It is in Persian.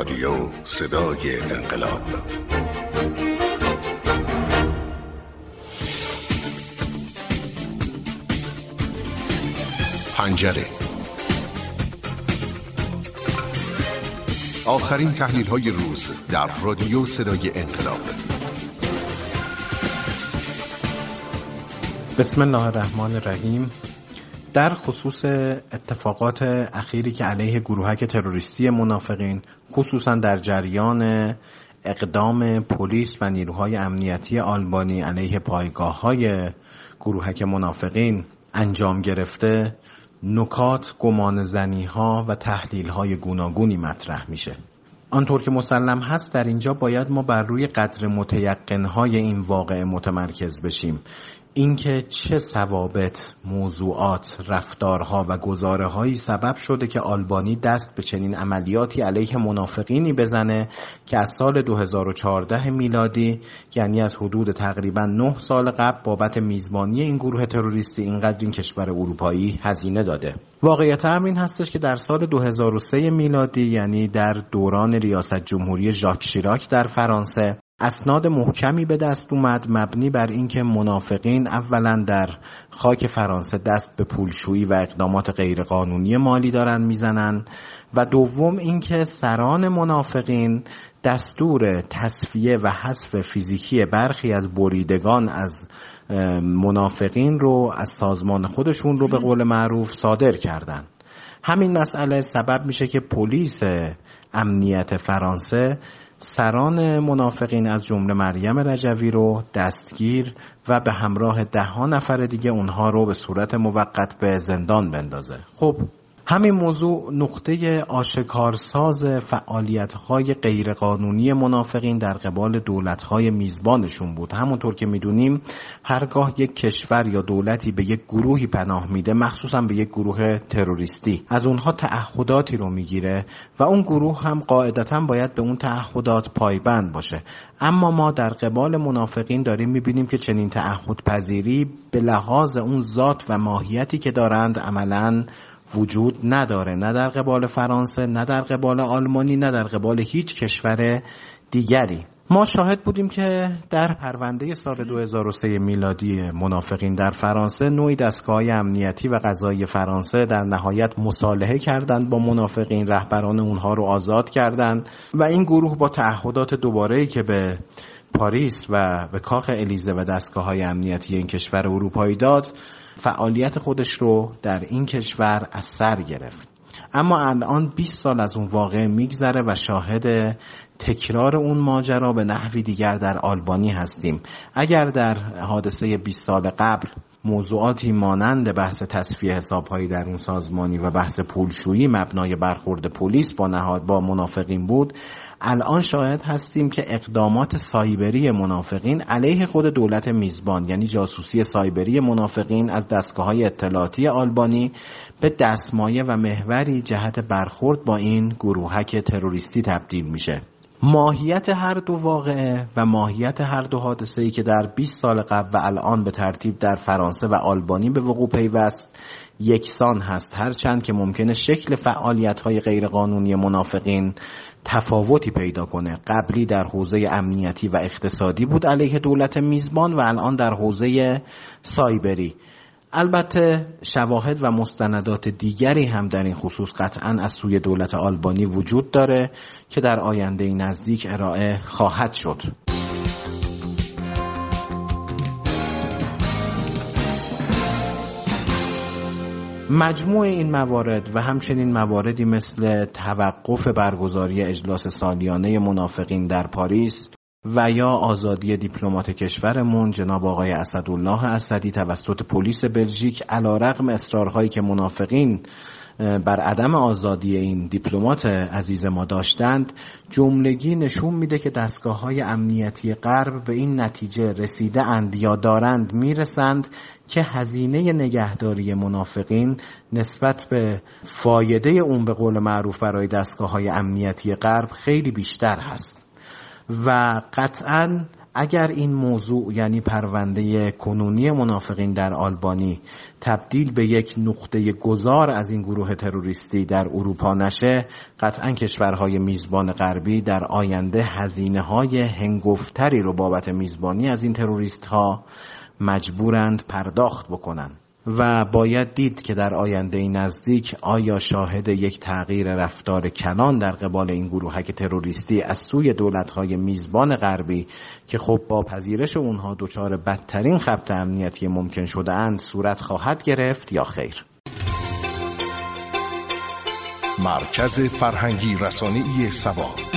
رادیو صدای انقلاب. پنجره، آخرین تحلیل‌های روز در رادیو صدای انقلاب. بسم الله الرحمن الرحیم. در خصوص اتفاقات اخیری که علیه گروهک تروریستی منافقین خصوصا در جریان اقدام پلیس و نیروهای امنیتی آلبانی علیه پایگاه‌های گروهک منافقین انجام گرفته، نکات، گمانه‌زنی‌ها و تحلیل‌های گوناگونی مطرح میشه. آنطور که مسلم هست در اینجا باید ما بر روی قدر متیقن‌های این واقعه متمرکز بشیم. اینکه چه ثوابت، موضوعات، رفتارها و گزاره‌هایی سبب شده که آلبانی دست به چنین عملیاتی علیه منافقینی بزنه که از سال 2014 میلادی، یعنی از حدود تقریباً 9 سال قبل، بابت میزبانی این گروه تروریستی اینقدر این کشور اروپایی هزینه داده. واقعیت امر این هستش که در سال 2003 میلادی، یعنی در دوران ریاست جمهوری ژاک شیراک در فرانسه، اسناد محکمی به دست اومد مبنی بر اینکه منافقین اولا در خاک فرانسه دست به پولشویی و اقدامات غیرقانونی مالی دارن میزنن و دوم اینکه سران منافقین دستور تصفیه و حذف فیزیکی برخی از بریدگان از منافقین رو از سازمان خودشون رو به قول معروف صادر کردن. همین مسئله سبب میشه که پلیس امنیت فرانسه سران منافقین از جمله مریم رجوی رو دستگیر و به همراه 10 نفر دیگه اونها رو به صورت موقت به زندان بندازه. خب همین موضوع نقطه آشکارساز فعالیت‌های غیرقانونی منافقین در قبال دولت‌های میزبانشون بود. همونطور که می‌دونیم هرگاه یک کشور یا دولتی به یک گروهی پناه میده، مخصوصا به یک گروه تروریستی، از اونها تعهداتی رو میگیره و اون گروه هم قاعدتاً باید به اون تعهدات پایبند باشه. اما ما در قبال منافقین داریم می‌بینیم که چنین تعهدپذیری به لحاظ اون ذات و ماهیتی که دارند عملاً وجود نداره، نه در قبال فرانسه، نه در قبال آلمانی، نه در قبال هیچ کشور دیگری. ما شاهد بودیم که در پرونده سال 2003 میلادی منافقین در فرانسه، نوعی دستگاه امنیتی و قضایی فرانسه در نهایت مصالحه کردند با منافقین، رهبران اونها رو آزاد کردند و این گروه با تعهدات دوباره‌ای که به پاریس و به کاخ الیزه و دستگاه‌های امنیتی این کشور اروپایی داد، فعالیت خودش رو در این کشور از سر گرفت. اما الان 20 سال از اون واقعه میگذره و شاهد تکرار اون ماجرا به نحوی دیگر در آلبانی هستیم. اگر در حادثه 20 سال قبل موضوعاتی مانند بحث تصفیه حساب‌هایی در اون سازمانی و بحث پولشویی مبنای برخورد پلیس با منافقین بود، الان شاهد هستیم که اقدامات سایبری منافقین علیه خود دولت میزبان، یعنی جاسوسی سایبری منافقین از دستگاه‌های اطلاعاتی آلبانی، به دستمایه و محوری جهت برخورد با این گروهک تروریستی تبدیل میشه. ماهیت هر دو واقعه و ماهیت هر دو حادثه‌ای که در 20 سال قبل و الان به ترتیب در فرانسه و آلبانی به وقوع پیوست یکسان هست، هرچند که ممکنه شکل فعالیت‌های غیرقانونی منافقین تفاوتی پیدا کنه. قبلی در حوزه امنیتی و اقتصادی بود علیه دولت میزبان و الان در حوزه سایبری. البته شواهد و مستندات دیگری هم در این خصوص قطعاً از سوی دولت آلبانی وجود داره که در آینده نزدیک ارائه خواهد شد. مجموع این موارد و همچنین مواردی مثل توقف برگزاری اجلاس سالیانه منافقین در پاریس و یا آزادی دیپلمات کشورمون جناب آقای اسدالله اسدی توسط پلیس بلژیک، علیرغم اصرارهایی که منافقین بر عدم آزادی این دیپلمات عزیز ما داشتند، جملگی نشون میده که دستگاه‌های امنیتی غرب به این نتیجه رسیده اند یا دارند میرسند که هزینه نگهداری منافقین نسبت به فایده اون به قول معروف برای دستگاه‌های امنیتی غرب خیلی بیشتر هست. و قطعاً اگر این موضوع یعنی پرونده کنونی منافقین در آلبانی تبدیل به یک نقطه گذار از این گروه تروریستی در اروپا نشه، قطعاً کشورهای میزبان غربی در آینده هزینه‌های هنگفتری رو بابت میزبانی از این تروریست ها مجبورند پرداخت بکنن و باید دید که در آینده نزدیک آیا شاهد یک تغییر رفتار کلان در قبال این گروهک تروریستی از سوی دولت‌های میزبان غربی که خب با پذیرش اونها دچار بدترین خبط امنیتی ممکن شده اند صورت خواهد گرفت یا خیر؟ مرکز فرهنگی رسانه‌ای سبا.